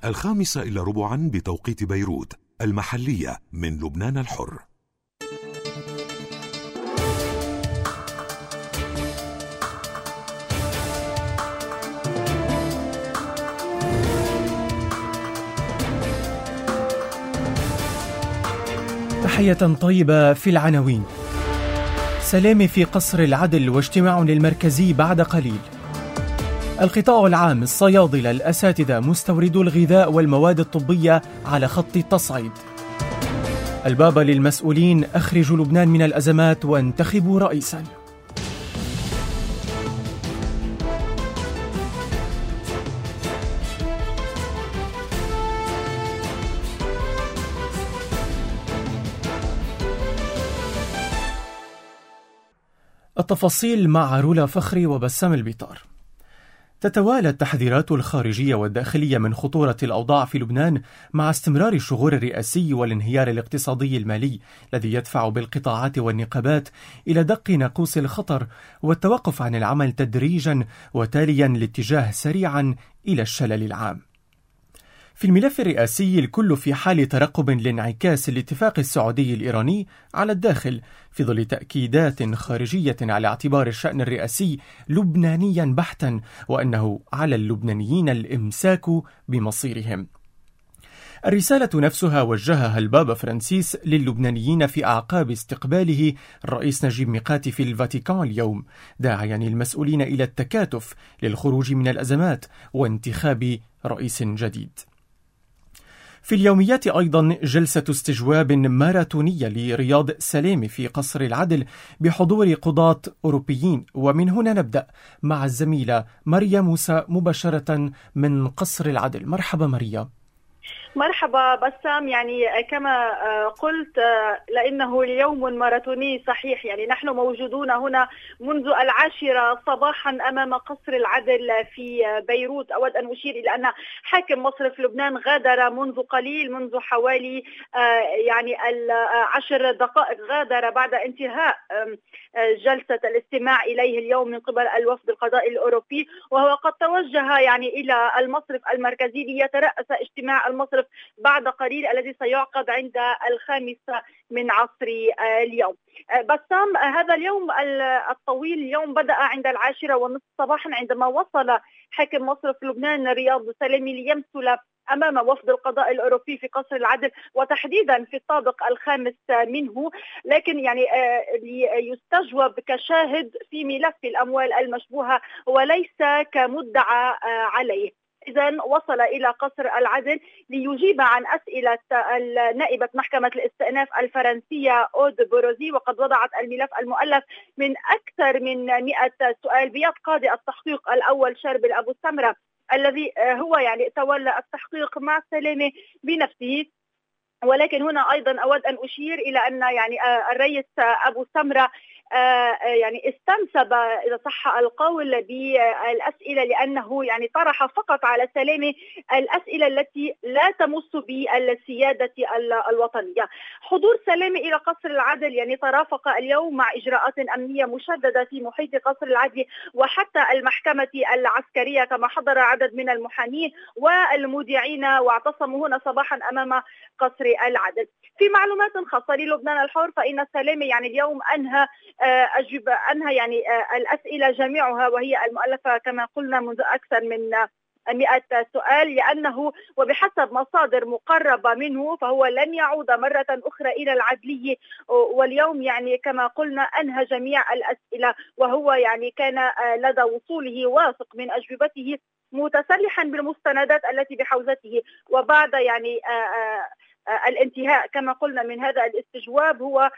5:15 بتوقيت بيروت المحلية من لبنان الحر. تحية طيبة في العناوين. سلامة في قصر العدل واجتماع للمركزي بعد قليل. القطاع العام، الصيادلة، الأساتذة، مستوردو الغذاء والمواد الطبية على خط التصعيد. البابا للمسؤولين: أخرجوا لبنان من الأزمات وانتخبوا رئيساً. التفاصيل مع رولا فخري وبسام البيطار. تتوالى التحذيرات الخارجية والداخلية من خطورة الأوضاع في لبنان مع استمرار الشغور الرئاسي والانهيار الاقتصادي المالي الذي يدفع بالقطاعات والنقابات إلى دق ناقوس الخطر والتوقف عن العمل تدريجا وتاليا الاتجاه سريعا إلى الشلل العام. في الملف الرئاسي الكل في حال ترقب لانعكاس الاتفاق السعودي الإيراني على الداخل في ظل تأكيدات خارجية على اعتبار الشأن الرئاسي لبنانيا بحتا وأنه على اللبنانيين الإمساك بمصيرهم. الرسالة نفسها وجهها البابا فرانسيس للبنانيين في أعقاب استقباله الرئيس نجيب ميقاتي في الفاتيكان اليوم، داعيا المسؤولين إلى التكاتف للخروج من الأزمات وانتخاب رئيس جديد. في اليوميات أيضا جلسة استجواب ماراثونية لرياض سلامة في قصر العدل بحضور قضاة أوروبيين. ومن هنا نبدأ مع الزميلة ماريا موسى مباشرة من قصر العدل. مرحبا ماريا. مرحبا بسام. يعني كما قلت لأنه اليوم ماراثوني صحيح. يعني نحن موجودون هنا منذ 10 صباحا أمام قصر العدل في بيروت. أود أن أشير إلى أن حاكم مصرف لبنان غادر منذ قليل، منذ حوالي 10 دقائق غادر بعد انتهاء جلسة الاستماع إليه اليوم من قبل الوفد القضائي الأوروبي، وهو قد توجه إلى المصرف المركزي ليترأس اجتماع المصرف بعد قليل الذي سيعقد عند 5 من عصر اليوم. بسام، هذا اليوم الطويل اليوم بدأ عند 10:30 صباحا عندما وصل حاكم مصرف لبنان رياض سلامة ليمثل أمام وفد القضاء الأوروبي في قصر العدل وتحديدا في الطابق الخامس منه، لكن يستجوب كشاهد في ملف الأموال المشبوهة وليس كمدعى عليه. إذن وصل إلى قصر العدل ليجيب عن أسئلة نائبة محكمة الاستئناف الفرنسية أود بوروزي، وقد وضعت الملف المؤلف من أكثر من 100 سؤال بيد قاضي التحقيق الأول شربل أبو سمرة الذي هو تولى التحقيق مع سلامة بنفسه. ولكن هنا أيضا أود أن أشير إلى أن الرئيس أبو سمرة استنسب إذا صح القول بالأسئلة، لأنه طرح فقط على سلامة الأسئلة التي لا تمس بالسيادة الوطنية. حضور سلامة إلى قصر العدل ترافق اليوم مع إجراءات أمنية مشددة في محيط قصر العدل وحتى المحكمة العسكرية، كما حضر عدد من المحامين والمذيعين واعتصموا هنا صباحا أمام قصر العدل. في معلومات خاصة للبنان الحر فإن سلامة اليوم أنهى الأسئلة جميعها، وهي المؤلفة كما قلنا منذ أكثر من 100 سؤال، لأنه وبحسب مصادر مقربة منه فهو لن يعود مرة أخرى إلى العدلية، واليوم كما قلنا أنهى جميع الأسئلة، وهو كان لدى وصوله واثق من أجوبته متسلحا بالمستندات التي بحوزته. وبعد الانتهاء كما قلنا من هذا الاستجواب هو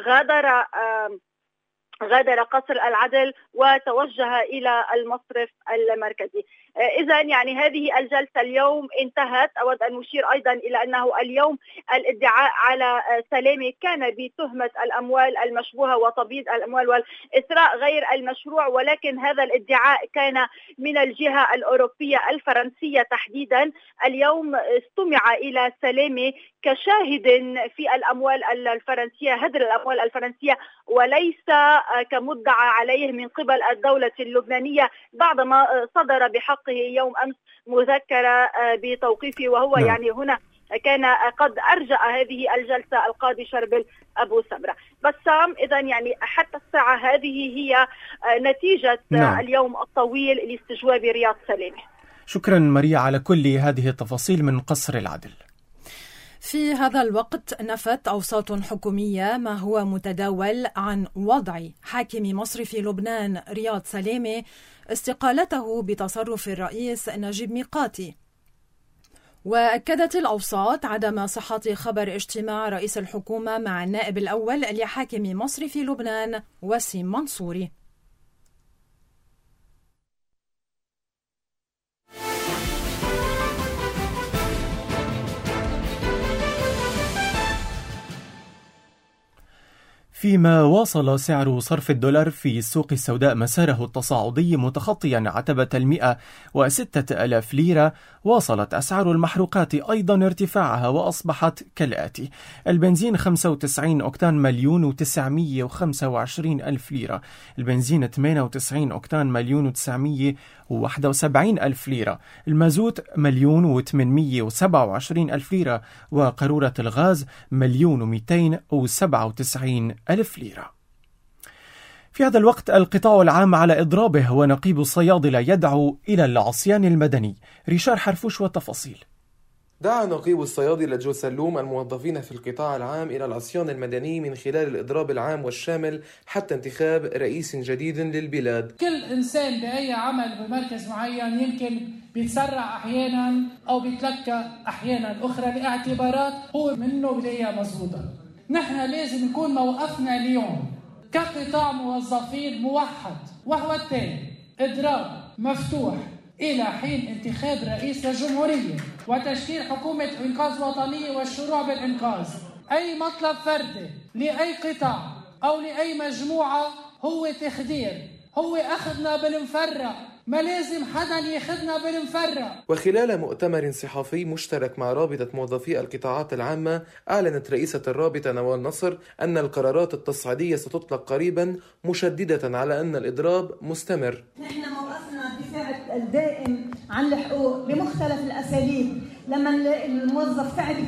غادر قصر العدل وتوجه إلى المصرف المركزي. إذن هذه الجلسة اليوم انتهت. أود أن نشير أيضا إلى أنه اليوم الادعاء على سلامة كان بتهمة الأموال المشبوهة وتبييض الأموال والإثراء غير المشروع، ولكن هذا الادعاء كان من الجهة الأوروبية الفرنسية تحديدا. اليوم استمع إلى سلامة كشاهد في الأموال الفرنسية، هدر الأموال الفرنسية، وليس كمدعى عليه من قبل الدولة اللبنانية بعدما صدر بحق حقه يوم أمس مذكرة بتوقيفه، وهو يعني هنا كان قد أرجأ هذه الجلسة القاضي شربل أبو سمرة. بسام، إذا يعني حتى الساعة هذه هي نتيجة اليوم الطويل لاستجواب رياض سلامة. شكرا ماريا على كل هذه التفاصيل من قصر العدل. في هذا الوقت نفت أوساط حكومية ما هو متداول عن وضع حاكم مصرف لبنان رياض سلامة استقالته بتصرف الرئيس نجيب ميقاتي. وأكدت الأوساط عدم صحة خبر اجتماع رئيس الحكومة مع النائب الأول لحاكم مصرف لبنان وسيم منصوري. فيما واصل سعر صرف الدولار في السوق السوداء مساره التصاعدي متخطيا عتبة 106,000 ليرة، واصلت أسعار المحروقات أيضا ارتفاعها وأصبحت كالآتي: البنزين 95 أوكتان 1,925,000 ليرة، البنزين 98 أوكتان 1,971,000 ليرة، المازوت 1,827,000 ليرة، وقارورة الغاز 1,297,000 ليرة. في هذا الوقت القطاع العام على إضرابه، ونقيب الصيادلة يدعو إلى العصيان المدني. ريشار حرفوش والتفاصيل. دعا نقيب الصيادلة جو سلوم الموظفين في القطاع العام إلى العصيان المدني من خلال الإضراب العام والشامل حتى انتخاب رئيس جديد للبلاد. كل إنسان بأي عمل بمركز معين يمكن بيتسرع أحيانا أو بيتلكى أحيانا أخرى لاعتبارات هو منه بداية مضبوطة. نحن لازم نكون موقفنا اليوم كقطاع موظفين موحد، وهو التالي: إضراب مفتوح إلى حين انتخاب رئيس للجمهورية وتشكيل حكومة إنقاذ وطنية والشروع بالإنقاذ. أي مطلب فردي لأي قطاع أو لأي مجموعة هو تخدير، هو أخذنا بالمفرق، ما لازم حدا ياخذنا بالمفرق. وخلال مؤتمر صحفي مشترك مع رابطة موظفي القطاعات العامة، أعلنت رئيسة الرابطة نوال نصر أن القرارات التصعيدية ستطلق قريبا، مشددة على أن الإضراب مستمر. نحن موقفنا الدفاع الدائم عن الحقوق بمختلف الأساليب. لما نلاقي الموظف تعب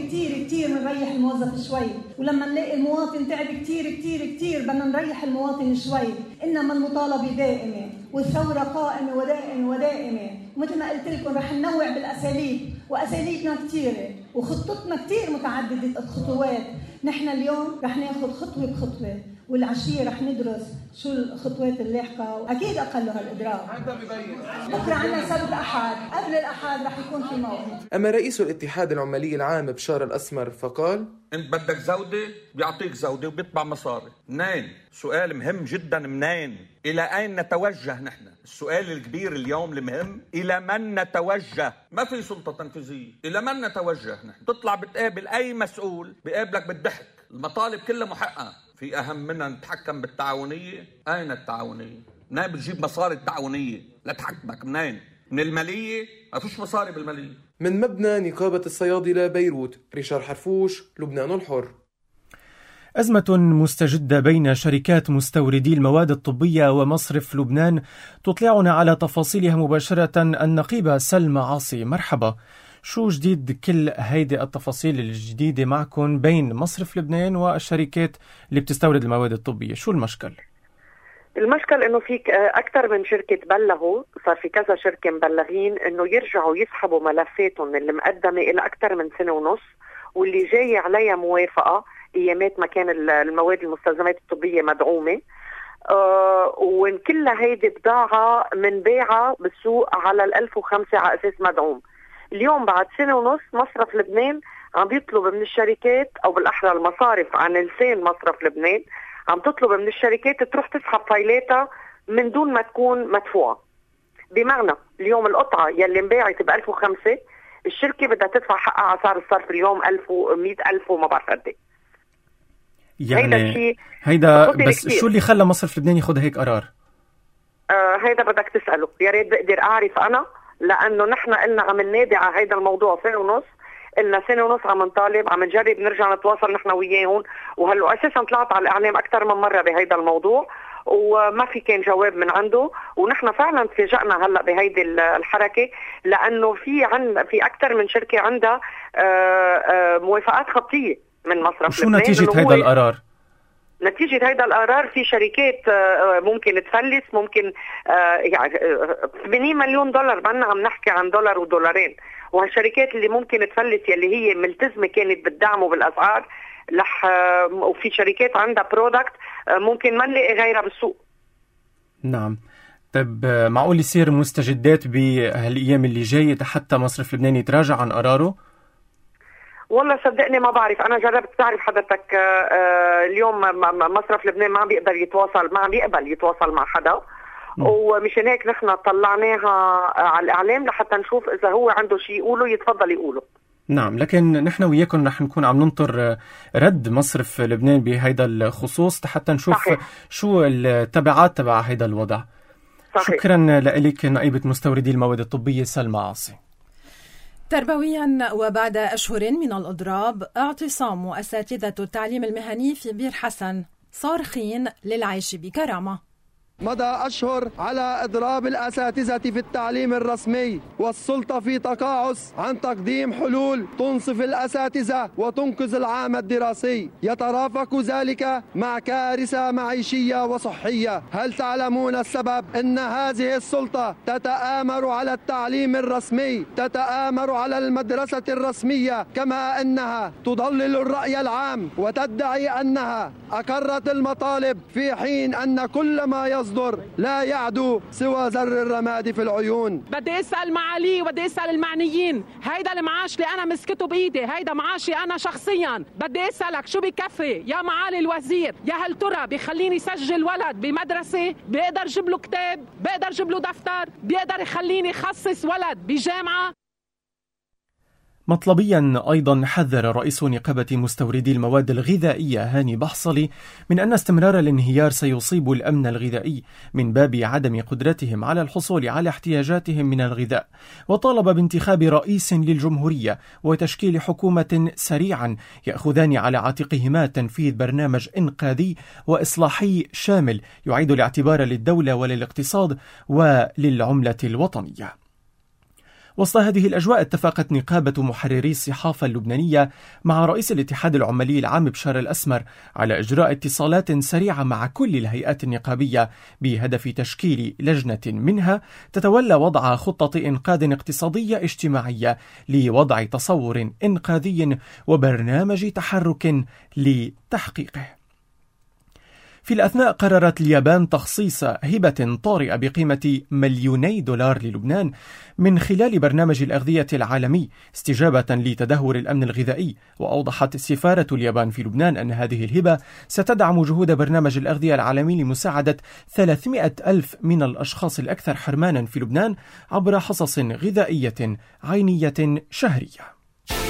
كتير بنريح الموظف شوي، ولما نلاقي المواطن تعب كتير بدنا نريح المواطن شوي. إنما المطالبة دائمة والثورة قائمة ودائمة. مثل ما قلت لكم رح ننوع بالأساليب، وأساليبنا كتيرة وخطتنا كتير متعددة الخطوات. نحن اليوم رح ناخد خطوة بخطوة، والعشية رح ندرس شو الخطوات اللاحقة، وأكيد أقلها الإضراب. بكرة عنا سبت أحد، قبل الأحد رح يكون في موقف. أما رئيس الاتحاد العمالي العام بشار الأسمر فقال: انت بدك زودة بيعطيك زودة وبيطبع مصاري. منين؟ سؤال مهم جدا، منين؟ إلى أين نتوجه نحن؟ السؤال الكبير اليوم المهم، إلى من نتوجه؟ ما في سلطة تنفيذية، إلى من نتوجه نحن؟ تطلع بتقابل أي مسؤول بيقابلك بالضحك، المطالب كلها محققة، في أهم منها نتحكم بالتعاونية. أين التعاونية؟ منين بتجيب مصاري التعاونية لتحكمك؟ منين؟ من المالية؟ ما فيش مصاري بالمالية. من مبنى نقابة الصيادلة بيروت، ريشار حرفوش، لبنان الحر. أزمة مستجدة بين شركات مستوردي المواد الطبية ومصرف لبنان تطلعنا على تفاصيلها مباشرة النقيبة سلمى عاصي. مرحبا، شو جديد كل هيدي التفاصيل الجديدة معكم بين مصرف لبنان والشركات اللي بتستورد المواد الطبية؟ شو المشكل؟ المشكل انه في اكثر من شركه بلغوا، صار في كذا شركه مبلغين انه يرجعوا يسحبوا ملفاتهم اللي مقدمه الى اكثر من سنه ونص، واللي جاي عليها موافقه ايامات ما كان المواد المستلزمات الطبيه مدعومه، وان كلها هيدي بضاعه من بيعها بالسوق على 1005 على اساس مدعوم. اليوم بعد سنه ونص مصرف لبنان عم بيطلب من الشركات، او بالاحرى المصارف عن لسان مصرف لبنان عم تطلب من الشركات تروح تسحب فايلاتها من دون ما تكون مدفوعة. بمعنى اليوم القطعة يلي انباعت ب 1005 الشركة بدها تدفع حقها على سعر الصرف اليوم 1000 و100,000 وما بعرف قد ايه. يعني هيدا بس كتير. شو اللي خلى مصرف لبنان ياخذ هيك قرار؟ هيدا بدك تسأله، يا ريت بقدر اعرف انا، لانه نحن قلنا عم ننادي على هيدا الموضوع سنة ونص، قلنا سنة ونص عم نطالب، عم نجرب نرجع نتواصل نحن وياهم، وهلو اساسا طلعت على الاعلام اكثر من مره بهيدا الموضوع، وما في كان جواب من عنده. ونحن فعلا تفاجئنا هلا بهيدي الحركه، لانه في اكثر من شركه عندها موافقات خطيه من مصرف شو نتيجه هذا القرار؟ نتيجة هذا القرار في شركات ممكن تفلس، ممكن يعني $80 مليون، ما عم نحكي عن $1 و2. وهالشركات اللي ممكن تفلس يلي هي ملتزمة كانت بالدعم وبالأسعار وفي شركات عندها برودكت ممكن ما نلاقي غيرها بالسوق. نعم. طب معقول يصير مستجدات بهالأيام اللي جاية حتى مصرف لبنان يتراجع عن قراره؟ والله صدقني ما بعرف. أنا جربت، تعرف حضرتك اليوم مصرف لبنان ما عم بيقبل يتواصل مع حدا، ومشان هيك نحن طلعناها على الإعلام لحتى نشوف إذا هو عنده شيء يقوله يتفضل يقوله. نعم، لكن نحن وياكم رح نكون عم ننطر رد مصرف لبنان بهيدا الخصوص حتى نشوف صحيح. شو التبعات تبع هيدا الوضع. صحيح. شكرا لك نائبة مستوردي المواد الطبية سلمى عاصي. تربويا، وبعد أشهر من الإضراب، اعتصام أساتذة التعليم المهني في بير حسن صارخين للعيش بكرامة. مضى أشهر على إضراب الأساتذة في التعليم الرسمي، والسلطة في تقاعس عن تقديم حلول تنصف الأساتذة وتنقذ العام الدراسي. يترافق ذلك مع كارثة معيشية وصحية. هل تعلمون السبب؟ إن هذه السلطة تتآمر على التعليم الرسمي، تتآمر على المدرسة الرسمية، كما أنها تضلل الرأي العام وتدعي أنها أقرت المطالب، في حين أن كل ما يصدر لا يعدو سوى زر الرماد في العيون. بدي اسال معالي وبدي اسال المعنيين، هيدا المعاش اللي انا مسكته بايدي، هيدا معاشي انا شخصيا، بدي اسالك شو بكفي يا معالي الوزير؟ يا هل ترى بيخليني سجل ولد بمدرسه؟ بيقدر جيب له كتاب؟ بيقدر جيب له دفتر؟ بيقدر يخليني خصص ولد بجامعه؟ مطلبيا أيضا حذر رئيس نقابة مستوردي المواد الغذائية هاني بحصلي من أن استمرار الانهيار سيصيب الأمن الغذائي من باب عدم قدرتهم على الحصول على احتياجاتهم من الغذاء، وطالب بانتخاب رئيس للجمهورية وتشكيل حكومة سريعا يأخذان على عاتقهما تنفيذ برنامج إنقاذي وإصلاحي شامل يعيد الاعتبار للدولة وللاقتصاد وللعملة الوطنية. وسط هذه الأجواء اتفقت نقابة محرري الصحافة اللبنانية مع رئيس الاتحاد العمالي العام بشار الأسمر على إجراء اتصالات سريعة مع كل الهيئات النقابية بهدف تشكيل لجنة منها تتولى وضع خطة إنقاذ اقتصادية اجتماعية لوضع تصور إنقاذي وبرنامج تحرك لتحقيقه. في الأثناء قررت اليابان تخصيص هبة طارئة بقيمة $2 مليون للبنان من خلال برنامج الأغذية العالمي استجابة لتدهور الأمن الغذائي. وأوضحت سفارة اليابان في لبنان أن هذه الهبة ستدعم جهود برنامج الأغذية العالمي لمساعدة 300,000 من الأشخاص الأكثر حرمانا في لبنان عبر حصص غذائية عينية شهرية.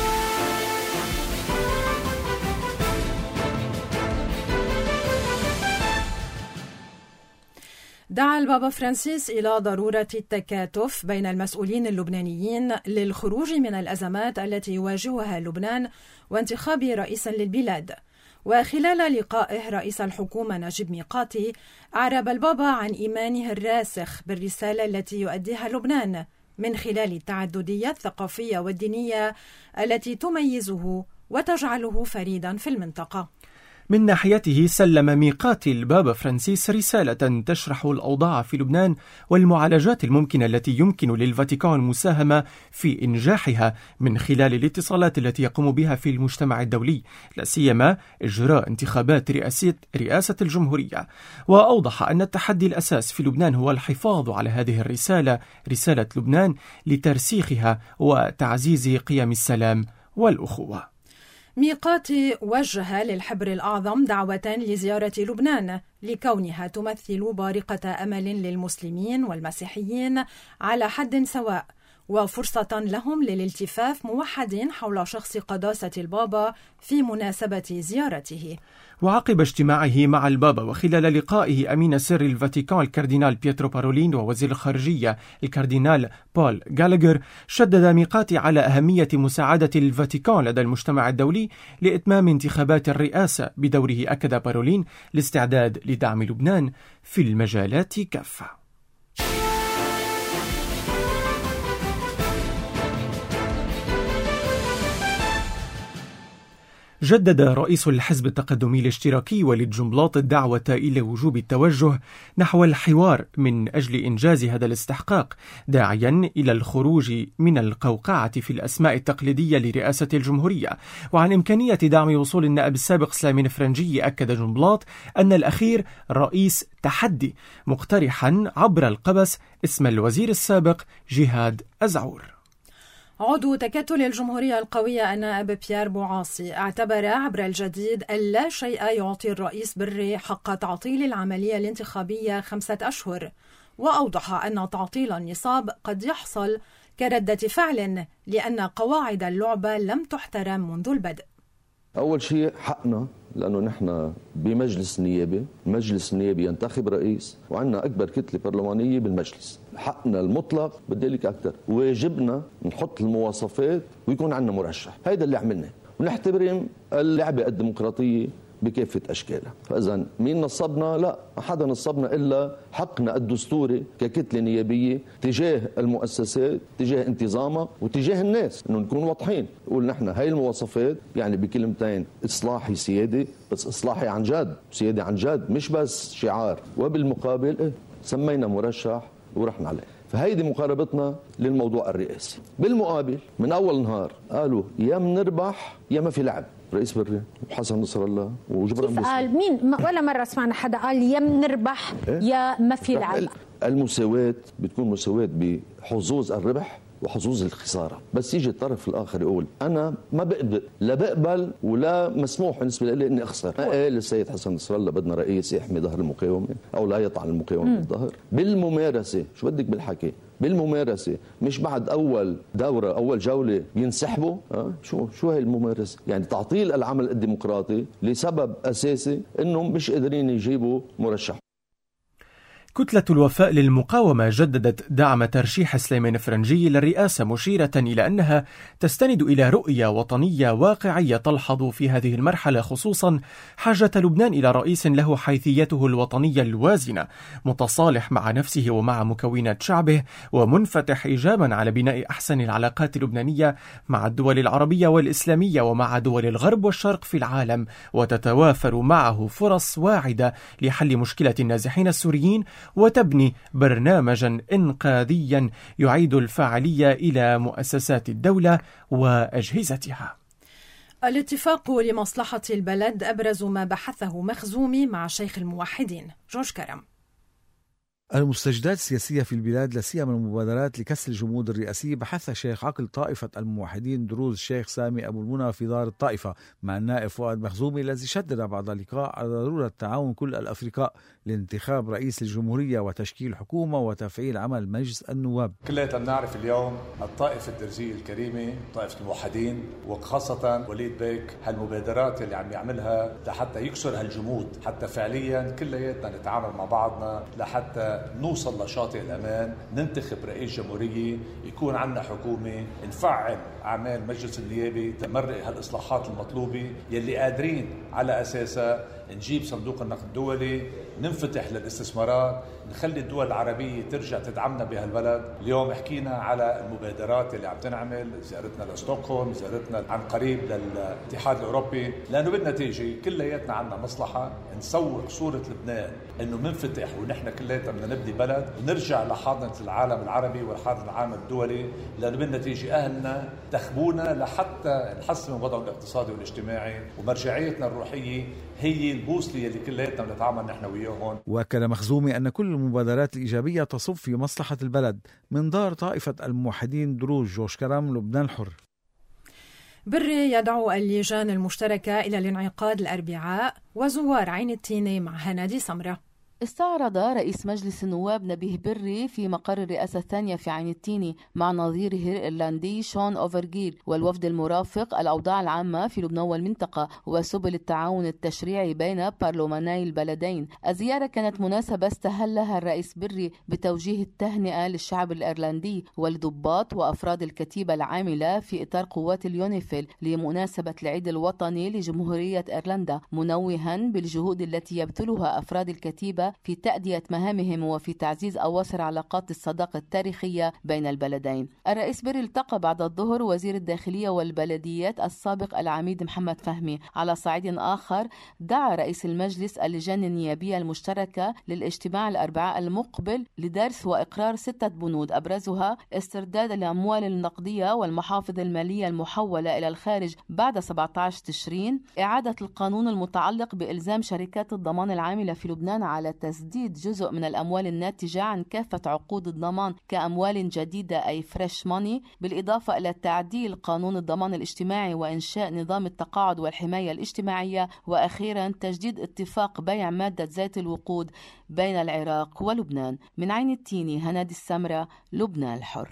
دعا البابا فرانسيس إلى ضرورة التكاتف بين المسؤولين اللبنانيين للخروج من الأزمات التي يواجهها لبنان وانتخاب رئيس للبلاد. وخلال لقائه رئيس الحكومة نجيب ميقاتي، أعرب البابا عن إيمانه الراسخ بالرسالة التي يؤديها لبنان من خلال التعددية الثقافية والدينية التي تميزه وتجعله فريدا في المنطقة. من ناحيته سلم ميقاتي البابا فرانسيس رسالة تشرح الأوضاع في لبنان والمعالجات الممكنة التي يمكن للفاتيكان المساهمة في إنجاحها من خلال الاتصالات التي يقوم بها في المجتمع الدولي، لا سيما إجراء انتخابات رئاسة الجمهورية. وأوضح أن التحدي الأساس في لبنان هو الحفاظ على هذه الرسالة، رسالة لبنان، لترسيخها وتعزيز قيم السلام والأخوة. ميقاتي وجه للحبر الأعظم دعوة لزيارة لبنان لكونها تمثل بارقة أمل للمسلمين والمسيحيين على حد سواء، وفرصة لهم للالتفاف موحدين حول شخص قداسة البابا في مناسبة زيارته. وعقب اجتماعه مع البابا وخلال لقائه أمين سر الفاتيكان الكاردينال بيترو بارولين ووزير الخارجية الكاردينال بول غالغر، شدد ميقاتي على أهمية مساعدة الفاتيكان لدى المجتمع الدولي لإتمام انتخابات الرئاسة. بدوره أكد بارولين الاستعداد لدعم لبنان في المجالات كافة. جدد رئيس الحزب التقدمي الاشتراكي وليد جنبلاط الدعوة إلى وجوب التوجه نحو الحوار من أجل إنجاز هذا الاستحقاق، داعيا إلى الخروج من القوقعة في الأسماء التقليدية لرئاسة الجمهورية. وعن إمكانية دعم وصول النائب السابق سليمان الفرنجي، أكد جنبلاط أن الأخير رئيس تحدي، مقترحا عبر القبس اسم الوزير السابق جهاد أزعور. عضو تكتل الجمهورية القوية النائب بيير بوعاصي اعتبر عبر الجديد أن لا شيء يعطي الرئيس بري حق تعطيل العملية الانتخابية 5 أشهر، وأوضح أن تعطيل النصاب قد يحصل كردة فعل لأن قواعد اللعبة لم تحترم منذ البدء. أول شيء حقنا، لأنه نحن بمجلس النيابي، المجلس النيابي ينتخب رئيس وعندنا أكبر كتلة برلمانية بالمجلس، حقنا المطلق بدي لك أكثر، واجبنا نحط المواصفات ويكون عندنا مرشح. هيدا اللي عملناه، ونحترم اللعبة الديمقراطية بكافة أشكالها. فإذا مين نصبنا؟ لا، ما حدا نصبنا إلا حقنا الدستوري ككتلة نيابية تجاه المؤسسات، تجاه انتظامها وتجاه الناس، إنه نكون واضحين. نقول نحن هاي المواصفات، يعني بكلمتين إصلاحي سيادي، بس إصلاحي عن جد، سيادي عن جد، مش بس شعار. وبالمقابل سمينا مرشح ورحنا عليه. فهيدي مقاربتنا للموضوع الرئاسي. بالمقابل من أول نهار قالوا يا منربح يا ما في لعب. رئيس بري وحسن نصر الله وجبران كيف قال؟ مين ولا مرة سمعنا حدا قال يا منربح يا ما في لعب؟ المساواة بتكون مساواة بحظوظ الربح وحظوظ الخسارة، بس يجي الطرف الآخر يقول أنا ما بقبل، لا بقبل ولا مسموح بالنسبة لي إني أخسر. قال السيد حسن نصر الله بدنا رئيس يحمي ظهر المقاومة أو لا يطعن المقاومة بالظهر. بالممارسة شو بدك بالحكي؟ بالممارسة مش بعد أول دورة أول جولة ينسحبوا. شو هي الممارسة؟ يعني تعطيل العمل الديمقراطي لسبب أساسي إنهم مش قادرين يجيبوا مرشح. كتلة الوفاء للمقاومة جددت دعم ترشيح سليمان الفرنجي للرئاسة، مشيرة إلى أنها تستند إلى رؤية وطنية واقعية تلحظ في هذه المرحلة خصوصا حاجة لبنان إلى رئيس له حيثيته الوطنية الوازنة، متصالح مع نفسه ومع مكونات شعبه، ومنفتح إيجابا على بناء أحسن العلاقات اللبنانية مع الدول العربية والإسلامية ومع دول الغرب والشرق في العالم، وتتوافر معه فرص واعدة لحل مشكلة النازحين السوريين، وتبني برنامجا إنقاذيا يعيد الفاعلية إلى مؤسسات الدولة وأجهزتها. الاتفاق لمصلحة البلد أبرز ما بحثه مخزومي مع شيخ الموحدين جورج كرم. المستجدات السياسية في البلاد لا سيما المبادرات لكسر الجمود الرئاسي بحث شيخ عقل طائفة الموحدين دروز الشيخ سامي أبو المنى في دار الطائفة مع النائب فؤاد مخزومي، الذي شدد بعد اللقاء على ضرورة تعاون كل الأفرقاء لانتخاب رئيس الجمهورية وتشكيل حكومة وتفعيل عمل مجلس النواب. كلنا بنعرف اليوم الطائفة الدرزية الكريمة، طائفة الموحدين وخاصة وليد بيك، هالمبادرات اللي عم يعملها لحتى يكسر هالجمود، حتى فعليا كلياتنا نتعامل مع بعضنا لحتى نوصل لشاطئ الأمان، ننتخب رئيس جمهورية، يكون عندنا حكومة، نفعل أعمال مجلس النيابي، تمرق هالإصلاحات المطلوبة يلي قادرين على أساسها نجيب صندوق النقد الدولي، ننفتح للاستثمارات، نخلي الدول العربية ترجع تدعمنا بهالبلد. اليوم حكينا على المبادرات اللي عم تنعمل، زيارتنا لستوكهولم، زيارتنا عن قريب للاتحاد الأوروبي، لأنه بدنا تيجي كلياتنا عنا مصلحة نسوق صورة لبنان إنه منفتح، ونحن كلياتنا بدنا نبني بلد ونرجع لحاضنة العالم العربي والحاضنة العالم الدولي، لأنه بدنا تيجي أهلنا تخبونا لحتى نحسن من وضعه الاقتصادي والاجتماعي، ومرجعيتنا الروحية هي البوصلة اللي كلياتنا بنتعامل نحن وياهم. وأكد مخزومي أن كل المبادرات الإيجابية تصب في مصلحة البلد. من دار طائفة الموحدين دروز جورج كرم، لبنان الحر. بري يدعو اللجان المشتركة إلى الانعقاد الأربعاء، وزوار عين التينة مع هنادي سمرة. استعرض رئيس مجلس النواب نبيه بري في مقر الرئاسة الثانية في عين التيني مع نظيره الإيرلندي شون أوفرجيل والوفد المرافق الأوضاع العامة في لبنان والمنطقة وسبل التعاون التشريعي بين برلماني البلدين. الزيارة كانت مناسبة استهلها الرئيس بري بتوجيه التهنئة للشعب الإيرلندي والضباط وأفراد الكتيبة العاملة في إطار قوات اليونيفيل لمناسبة العيد الوطني لجمهورية إيرلندا، منوها بالجهود التي يبذلها أفراد الكتيبة في تأدية مهامهم وفي تعزيز أواصر علاقات الصداقة التاريخية بين البلدين. الرئيس بري التقى بعد الظهر وزير الداخلية والبلديات السابق العميد محمد فهمي. على صعيد آخر دعا رئيس المجلس اللجان النيابية المشتركة للاجتماع الأربعاء المقبل لدرس وإقرار 6 بنود أبرزها استرداد الأموال النقدية والمحافظ المالية المحولة إلى الخارج بعد 17 تشرين، إعادة القانون المتعلق بإلزام شركات الضمان العاملة في لبنان على تسديد جزء من الأموال الناتجة عن كافة عقود الضمان كأموال جديدة أي فريش ماني، بالإضافة إلى تعديل قانون الضمان الاجتماعي وإنشاء نظام التقاعد والحماية الاجتماعية، وأخيرا تجديد اتفاق بيع مادة زيت الوقود بين العراق ولبنان. من عين التيني، هنادي السمرة، لبنان الحر.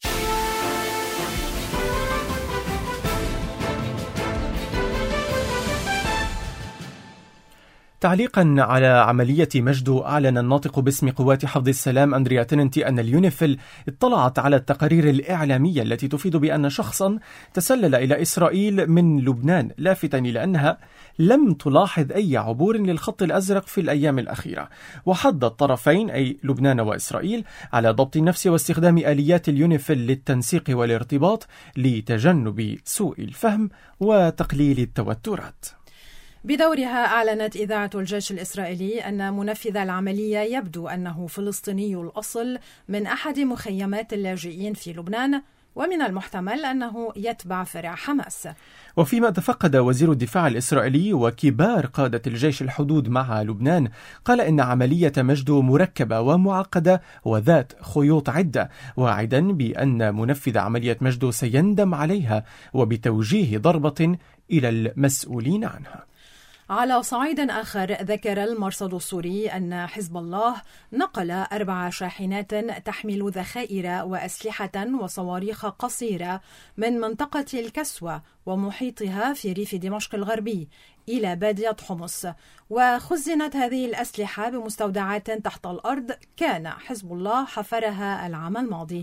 تعليقا على عملية مجدو، أعلن الناطق باسم قوات حفظ السلام أندريا تننتي أن اليونيفيل اطلعت على التقارير الإعلامية التي تفيد بأن شخصا تسلل إلى إسرائيل من لبنان، لافتا إلى أنها لم تلاحظ أي عبور للخط الأزرق في الأيام الأخيرة. وحض الطرفين أي لبنان وإسرائيل على ضبط النفس واستخدام آليات اليونيفيل للتنسيق والارتباط لتجنب سوء الفهم وتقليل التوترات. بدورها أعلنت إذاعة الجيش الإسرائيلي أن منفذ العملية يبدو أنه فلسطيني الأصل من أحد مخيمات اللاجئين في لبنان، ومن المحتمل أنه يتبع فرع حماس. وفيما تفقد وزير الدفاع الإسرائيلي وكبار قادة الجيش الحدود مع لبنان، قال إن عملية مجدو مركبة ومعقدة وذات خيوط عدة، واعدا بأن منفذ عملية مجدو سيندم عليها وبتوجيه ضربة إلى المسؤولين عنها. على صعيد آخر، ذكر المرصد السوري أن حزب الله نقل 4 شاحنات تحمل ذخائر وأسلحة وصواريخ قصيرة من منطقة الكسوة ومحيطها في ريف دمشق الغربي إلى بادية حمص، وخزنت هذه الأسلحة بمستودعات تحت الأرض كان حزب الله حفرها العام الماضي.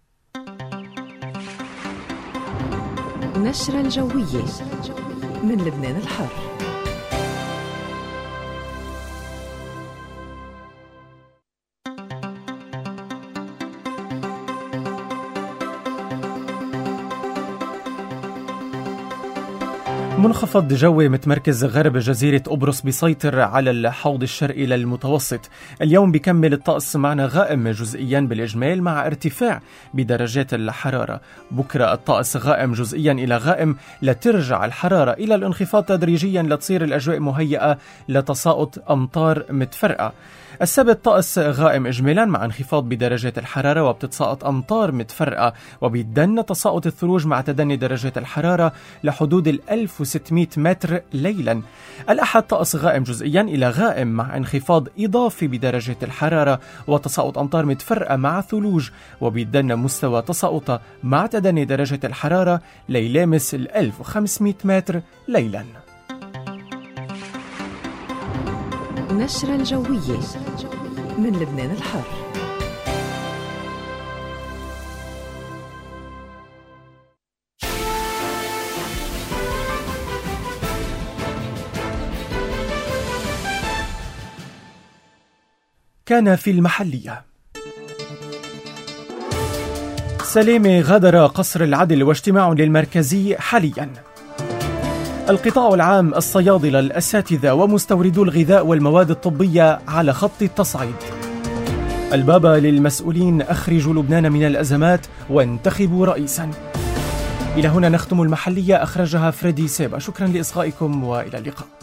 نشرة الجوية من لبنان الحر. منخفض جوي متمركز غرب جزيرة قبرص بيسيطر على الحوض الشرقي للمتوسط. اليوم بيكمل الطقس معنا غائم جزئيا بالإجمال مع ارتفاع بدرجات الحرارة. بكرة الطقس غائم جزئيا إلى غائم لترجع الحرارة إلى الانخفاض تدريجيا لتصير الأجواء مهيئة لتساقط أمطار متفرقة. السبت طقس غائم إجمالا مع انخفاض بدرجات الحرارة وبتتساقط أمطار متفرقة، وبيدن تساقط الثلوج مع تدني درجات الحرارة لحدود 1600 متر ليلا. الأحد طقس غائم جزئيا إلى غائم مع انخفاض إضافي بدرجات الحرارة وتساقط أمطار متفرقة مع ثلوج، وبيدن مستوى تساقط مع تدني درجات الحرارة ليلامس 1500 متر ليلا. نشرة الجوية من لبنان الحر. كان في المحلية. سليمة غادر قصر العدل واجتماع للمركزي حاليا. القطاع العام، الصيادلة، الأساتذة ومستوردو الغذاء والمواد الطبية على خط التصعيد. البابا للمسؤولين: أخرجوا لبنان من الأزمات وانتخبوا رئيسا. إلى هنا نختم المحلية، أخرجها فريدي سيبا. شكرا لإصغائكم وإلى اللقاء.